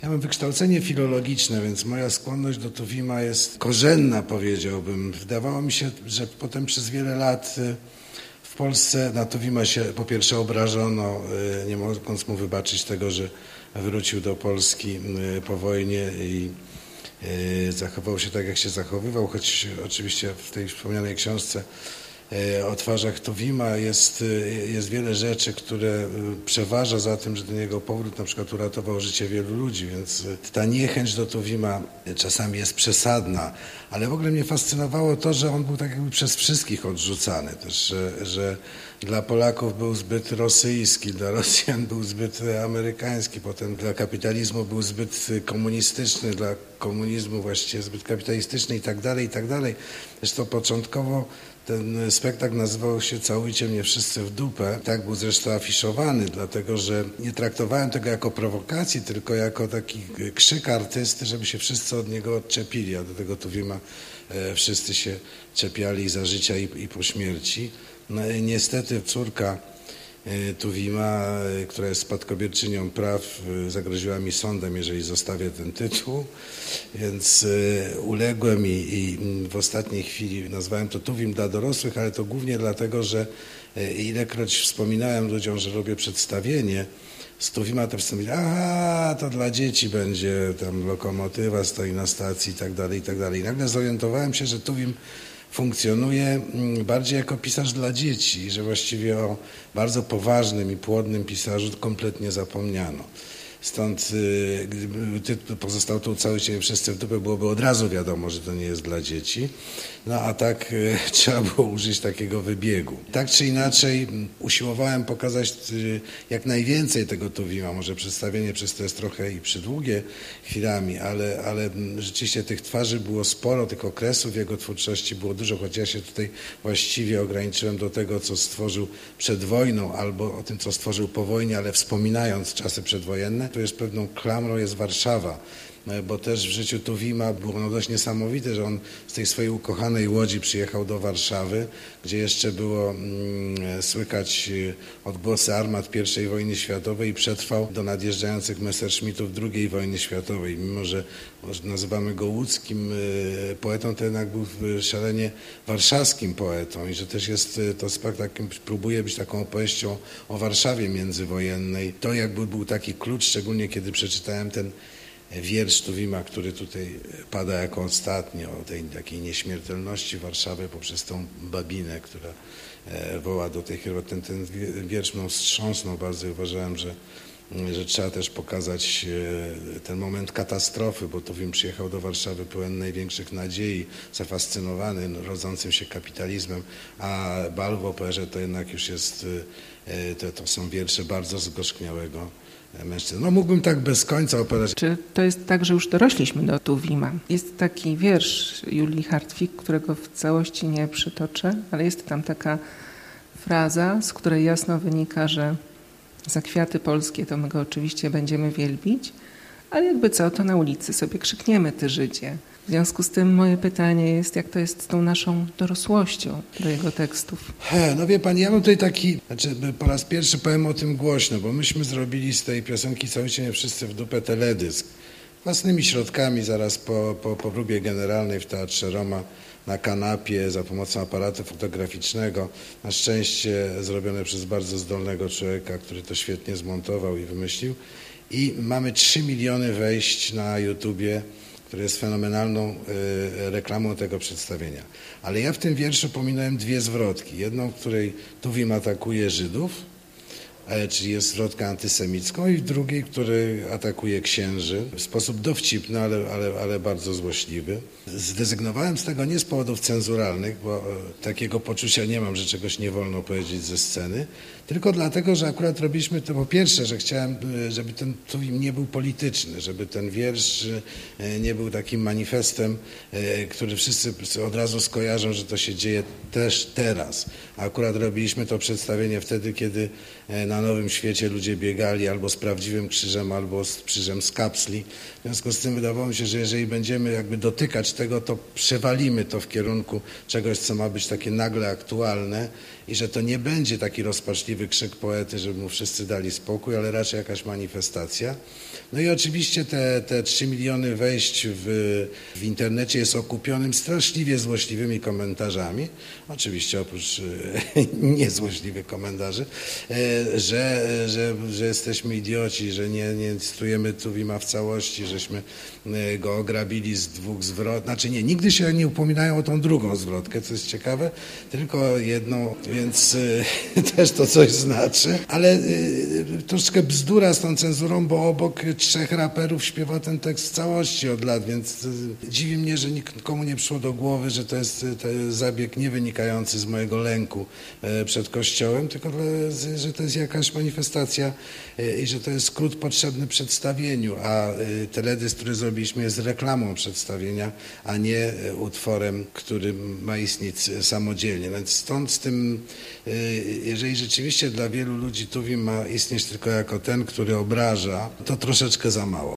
Ja mam wykształcenie filologiczne, więc moja skłonność do Tuwima jest korzenna, powiedziałbym. Wydawało mi się, że potem przez wiele lat w Polsce na Tuwima się po pierwsze obrażono, nie mogąc mu wybaczyć tego, że wrócił do Polski po wojnie i zachował się tak, jak się zachowywał, choć oczywiście w tej wspomnianej książce o twarzach Tuwima jest wiele rzeczy, które przeważa za tym, że ten jego powrót na przykład uratował życie wielu ludzi, więc ta niechęć do Tuwima czasami jest przesadna, ale w ogóle mnie fascynowało to, że on był tak jakby przez wszystkich odrzucany też, że dla Polaków był zbyt rosyjski, dla Rosjan był zbyt amerykański, potem dla kapitalizmu był zbyt komunistyczny, dla komunizmu właściwie zbyt kapitalistyczny i tak dalej, i tak dalej. Zresztą początkowo ten spektakl nazywał się "Całujcie mnie wszyscy w dupę". Tak był zresztą afiszowany, dlatego że nie traktowałem tego jako prowokacji, tylko jako taki krzyk artysty, żeby się wszyscy od niego odczepili, a do tego Tuwima wszyscy się czepiali za życia i po śmierci. No, niestety córka Tuwima, która jest spadkobierczynią praw, zagroziła mi sądem, jeżeli zostawię ten tytuł, więc uległem i w ostatniej chwili nazwałem to Tuwim dla dorosłych, ale to głównie dlatego, że ilekroć wspominałem ludziom, że robię przedstawienie z Tuwima, to wszyscy mówili, aha, to dla dzieci będzie, tam lokomotywa stoi na stacji i tak dalej, i tak dalej. I nagle zorientowałem się, że Tuwim funkcjonuje bardziej jako pisarz dla dzieci, że właściwie o bardzo poważnym i płodnym pisarzu kompletnie zapomniano. Stąd gdyby tytuł pozostał tu "Całujcie mnie wszyscy w dupę", byłoby od razu wiadomo, że to nie jest dla dzieci. No a tak trzeba było użyć takiego wybiegu. Tak czy inaczej usiłowałem pokazać jak najwięcej tego Tuwima. Może przedstawienie przez to jest trochę i przydługie chwilami, ale rzeczywiście tych twarzy było sporo, tych okresów w jego twórczości było dużo, choć ja się tutaj właściwie ograniczyłem do tego, co stworzył przed wojną albo o tym, co stworzył po wojnie, ale wspominając czasy przedwojenne. Tu jest pewną klamrą jest Warszawa, bo też w życiu Tuwima było dość niesamowite, że on z tej swojej ukochanej Łodzi przyjechał do Warszawy, gdzie jeszcze było słychać odgłosy armat I wojny światowej i przetrwał do nadjeżdżających Messerschmittów II wojny światowej. Mimo że nazywamy go łódzkim poetą, to jednak był szalenie warszawskim poetą i że też jest to spektakl, próbuje być taką opowieścią o Warszawie międzywojennej. To jakby był taki klucz, szczególnie kiedy przeczytałem ten wiersz Tuwima, który tutaj pada jako ostatni, o tej takiej nieśmiertelności Warszawy poprzez tą babinę, która woła do tej chyba. Ten wiersz mną wstrząsnął bardzo i uważałem, że trzeba też pokazać ten moment katastrofy, bo Tuwim przyjechał do Warszawy pełen największych nadziei, zafascynowany rodzącym się kapitalizmem, a Bal w operze to jednak już jest, to są wiersze bardzo zgorzkniałego mężczyzn. No mógłbym tak bez końca opowiadać. Czy to jest tak, że już dorośliśmy do Tuwima? Jest taki wiersz Julii Hartwig, którego w całości nie przytoczę, ale jest tam taka fraza, z której jasno wynika, że za kwiaty polskie to my go oczywiście będziemy wielbić, ale jakby co, to na ulicy sobie krzykniemy, ty Żydzie. W związku z tym moje pytanie jest, jak to jest z tą naszą dorosłością do jego tekstów? No wie pani, ja mam tutaj po raz pierwszy powiem o tym głośno, bo myśmy zrobili z tej piosenki "Całujcie mnie wszyscy w dupę" teledysk. Własnymi środkami, zaraz po próbie generalnej w Teatrze Roma, na kanapie, za pomocą aparatu fotograficznego. Na szczęście zrobione przez bardzo zdolnego człowieka, który to świetnie zmontował i wymyślił. I mamy 3 miliony wejść na YouTubie, który jest fenomenalną reklamą tego przedstawienia. Ale ja w tym wierszu pominąłem dwie zwrotki. Jedną, w której Tuwim atakuje Żydów, czyli jest zwrotka antysemicką, i w drugiej, który atakuje księży w sposób dowcipny, ale bardzo złośliwy. Zrezygnowałem z tego nie z powodów cenzuralnych, bo takiego poczucia nie mam, że czegoś nie wolno powiedzieć ze sceny, tylko dlatego, że akurat robiliśmy to po pierwsze, że chciałem, żeby ten Tuwim nie był polityczny, żeby ten wiersz nie był takim manifestem, który wszyscy od razu skojarzą, że to się dzieje też teraz. A akurat robiliśmy to przedstawienie wtedy, kiedy na na Nowym Świecie ludzie biegali albo z prawdziwym krzyżem, albo z krzyżem z kapsli. W związku z tym wydawało mi się, że jeżeli będziemy jakby dotykać tego, to przewalimy to w kierunku czegoś, co ma być takie nagle aktualne i że to nie będzie taki rozpaczliwy krzyk poety, żeby mu wszyscy dali spokój, ale raczej jakaś manifestacja. No i oczywiście te 3 miliony wejść w internecie jest okupionym straszliwie złośliwymi komentarzami. Oczywiście oprócz niezłośliwych komentarzy, że jesteśmy idioci, że nie cytujemy Tuwima w całości, żeśmy go ograbili z 2 zwrotów. Znaczy nie, nigdy się nie upominają o tą drugą zwrotkę, co jest ciekawe, tylko jedną, więc też to coś znaczy. Ale troszkę bzdura z tą cenzurą, bo obok 3 raperów śpiewa ten tekst w całości od lat, więc dziwi mnie, że nikomu nie przyszło do głowy, że to jest zabieg nie wynikający z mojego lęku przed Kościołem, tylko że to jest jakaś manifestacja i że to jest skrót potrzebny przedstawieniu, a teledysk, który zrobiliśmy, jest reklamą przedstawienia, a nie utworem, który ma istnieć samodzielnie. Więc stąd z tym, jeżeli rzeczywiście dla wielu ludzi Tuwim ma istnieć tylko jako ten, który obraża, to troszeczkę za mało.